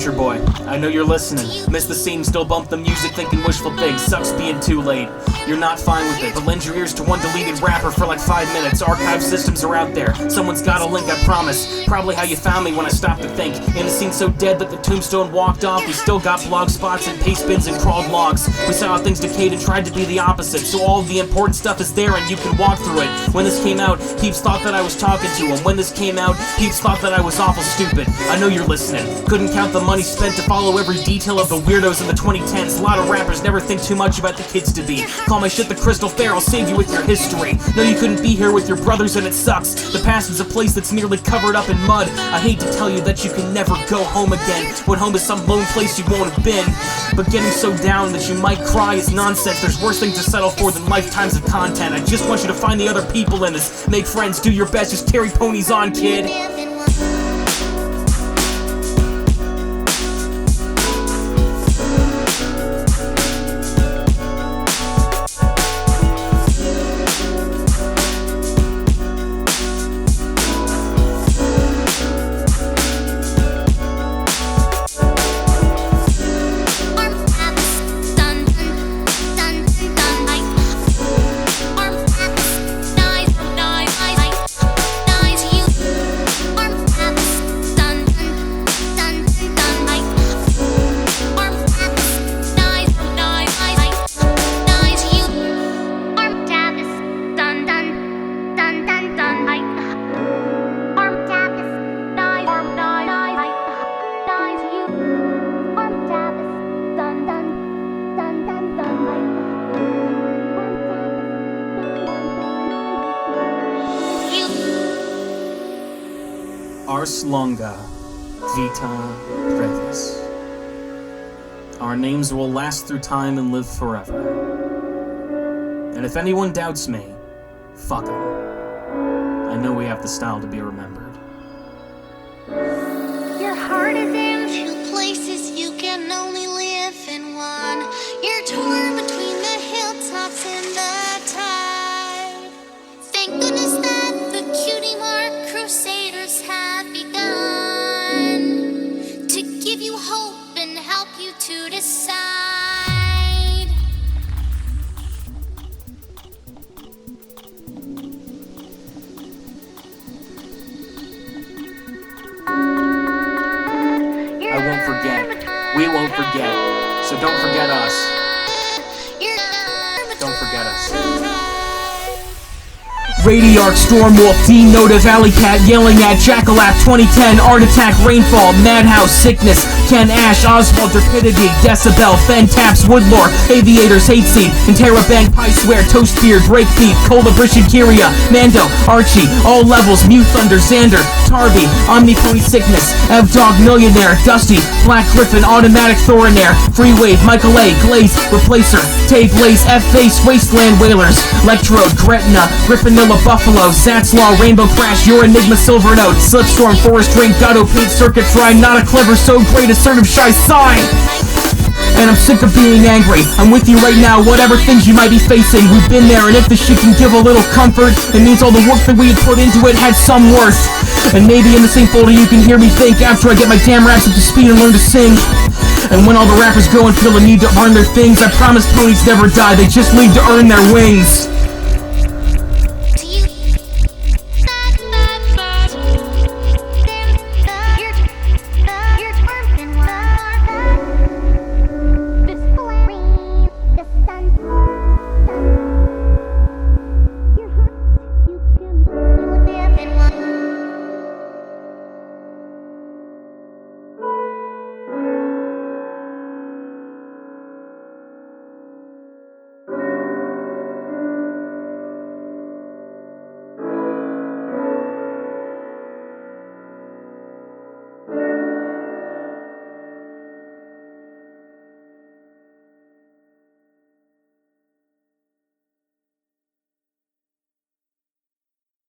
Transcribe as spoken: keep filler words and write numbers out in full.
Future Boy, I know you're listening. Miss the scene, still bump the music, thinking wishful things. Sucks being too late. You're not fine with it, but lend your ears to one deleted rapper for like five minutes. Archive systems are out there. Someone's got a link, I promise. Probably how you found me when I stopped to think. In a scene so dead that the tombstone walked off, we still got blog spots and paste bins and crawled logs. We saw how things decayed and tried to be the opposite. So all of the important stuff is there and you can walk through it. When this came out, peeps thought that I was talking to him. When this came out, peeps thought that I was awful stupid. I know you're listening. Couldn't count the money spent to follow every detail of the weirdos in the twenty tens. A lot of rappers never think too much about the kids to be. Call my shit the Crystal Fair, I'll save you with your history. No, you couldn't be here with your brothers and it sucks. The past is a place that's nearly covered up in mud. I hate to tell you that you can never go home again, when home is some lone place you won't have been. But getting so down that you might cry is nonsense. There's worse things to settle for than lifetimes of content. I just want you to find the other people in this. Make friends, do your best, just carry ponies on, kid. Ars longa, vita brevis. Our names will last through time and live forever. And if anyone doubts me, fuck 'em. I know we have the style to be remembered. Your heart is in two places, you can only live in one. You're torn between the hilltops and the tide. Thank goodness that the Cutie Mark Crusaders have begun to give you hope and help you to decide. I won't forget. We won't forget. So don't forget us. Don't forget us. Radiarch, Stormwolf, Dean Noda, Valley Cat, Yelling at, Jackalap, twenty ten, Art Attack, Rainfall, Madhouse, Sickness, Ken Ash, Oswald, Rapidity, Decibel, Fentaps, Woodlore, Aviators, Hateseed, Interrobang, Piceware, Toastbeard, Breakbeat, Colabrishan, Kyria, Mando, Archie, All Levels, Mew Thunder, Xander, Tarby, Omnipony Sickness, Evdog, Millionaire, Dusty, Black Griffin, Automatic Thorinair, Freewave, Michael A, Glaze, Replacer, Tay Blaze, F-Face, Wasteland Whalers, Electrode, Gretna, Griffinilla, Buffalo, Zatslaw, Rainbow Crash, Your Enigma, Silver Note, Slipstorm, Forest Drink, Gato, Paint, Circuit Fry, Not a Clever, So Great, Assertive, Shy, Sign! And I'm sick of being angry. I'm with you right now, whatever things you might be facing. We've been there, and if this shit can give a little comfort, it means all the work that we had put into it had some worth. And maybe in the same folder you can hear me think after I get my damn raps up to speed and learn to sing. And when all the rappers go and feel the need to earn their things, I promise ponies never die, they just need to earn their wings.